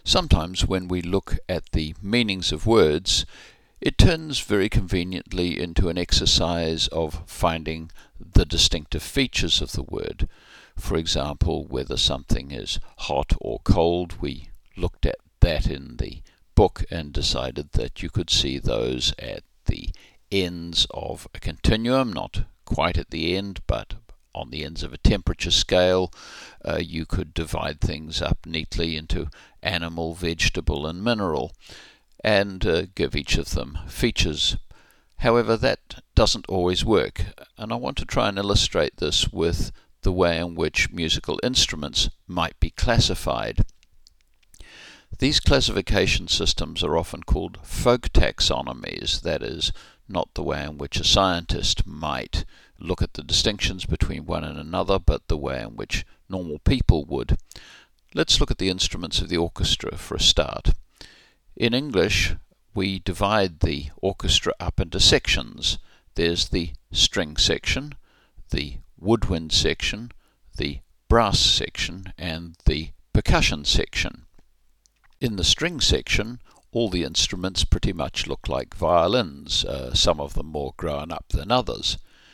Sometimes when we look at the meanings of words, it turns very conveniently into an exercise of finding the distinctive features of the word. For example, whether something is hot or cold. We looked at that in the book and decided that you could see those at the ends of a continuum, not quite at the end, but on the ends of a temperature scale. You could divide things up neatly into animal, vegetable and mineral and give each of them features. However, that doesn't always work, and I want to try and illustrate this with the way in which musical instruments might be classified. These classification systems are often called folk taxonomies, that is, not the way in which a scientist might look at the distinctions between one and another, but the way in which normal people would. Let's look at the instruments of the orchestra for a start. In English, we divide the orchestra up into sections. There's the string section, the woodwind section, the brass section, and the percussion section. In the string section, all the instruments pretty much look like violins, some of them more grown up than others.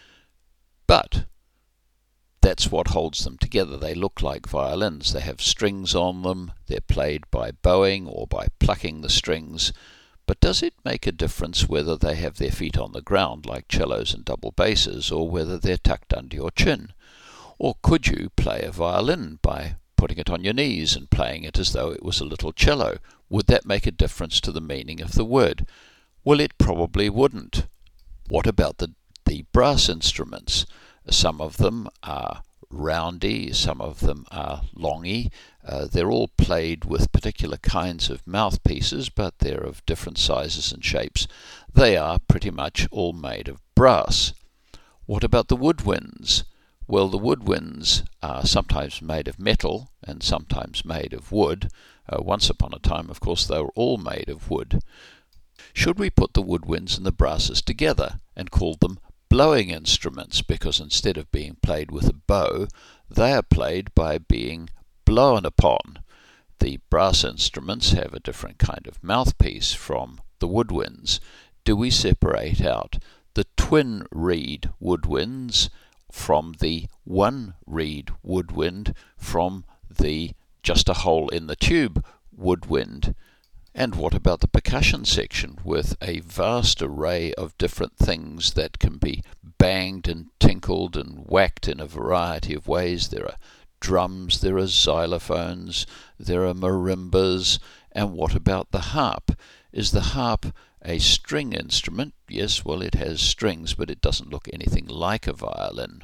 But that's what holds them together. They look like violins. They have strings on them. They're played by bowing or by plucking the strings. But does it make a difference whether they have their feet on the ground like cellos and double basses, or whether they're tucked under your chin? Or could you play a violin by putting it on your knees and playing it as though it was a little cello? Would that make a difference to the meaning of the word? Well, it probably wouldn't. What about the brass instruments? Some of them are roundy, some of them are longy. They're all played with particular kinds of mouthpieces, but they're of different sizes and shapes. They are pretty much all made of brass. What about the woodwinds? Well, the woodwinds are sometimes made of metal and sometimes made of wood. Once upon a time, of course, they were all made of wood. Should we put the woodwinds and the brasses together and call them blowing instruments, because instead of being played with a bow, they are played by being blown upon? The brass instruments have a different kind of mouthpiece from the woodwinds. Do we separate out the twin reed woodwinds from the one reed woodwind from the just a hole in the tube woodwind? And what about the percussion section, with a vast array of different things that can be banged and tinkled and whacked in a variety of ways? There are drums, there are xylophones, there are marimbas, and what about the harp? Is the harp a string instrument? Yes, well, it has strings, but it doesn't look anything like a violin.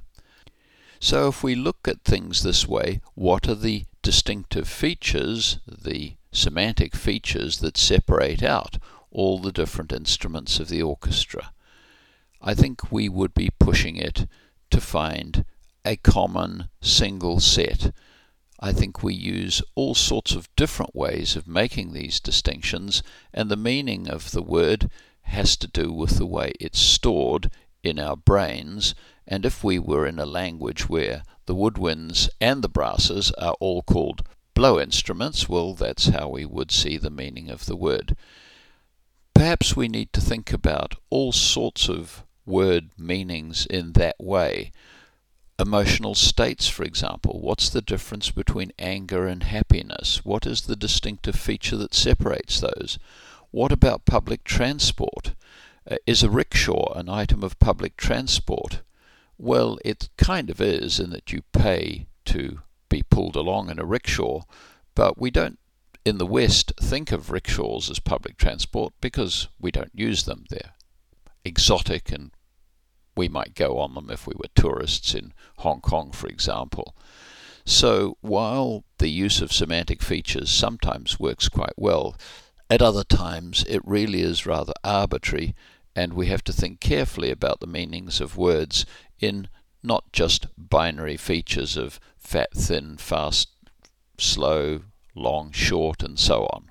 So if we look at things this way, what are the distinctive features, the semantic features that separate out all the different instruments of the orchestra? I think we would be pushing it to find a common single set. I think we use all sorts of different ways of making these distinctions, and the meaning of the word has to do with the way it's stored in our brains. And if we were in a language where the woodwinds and the brasses are all called blow instruments, well, that's how we would see the meaning of the word. Perhaps we need to think about all sorts of word meanings in that way. Emotional states, for example. What's the difference between anger and happiness? What is the distinctive feature that separates those? What about public transport? Is a rickshaw an item of public transport? Well, it kind of is, in that you pay to be pulled along in a rickshaw, but we don't in the West think of rickshaws as public transport because we don't use them. They're exotic and we might go on them if we were tourists in Hong Kong, for example. So while the use of semantic features sometimes works quite well, at other times it really is rather arbitrary, and we have to think carefully about the meanings of words in not just binary features of fat, thin, fast, slow, long, short, and so on.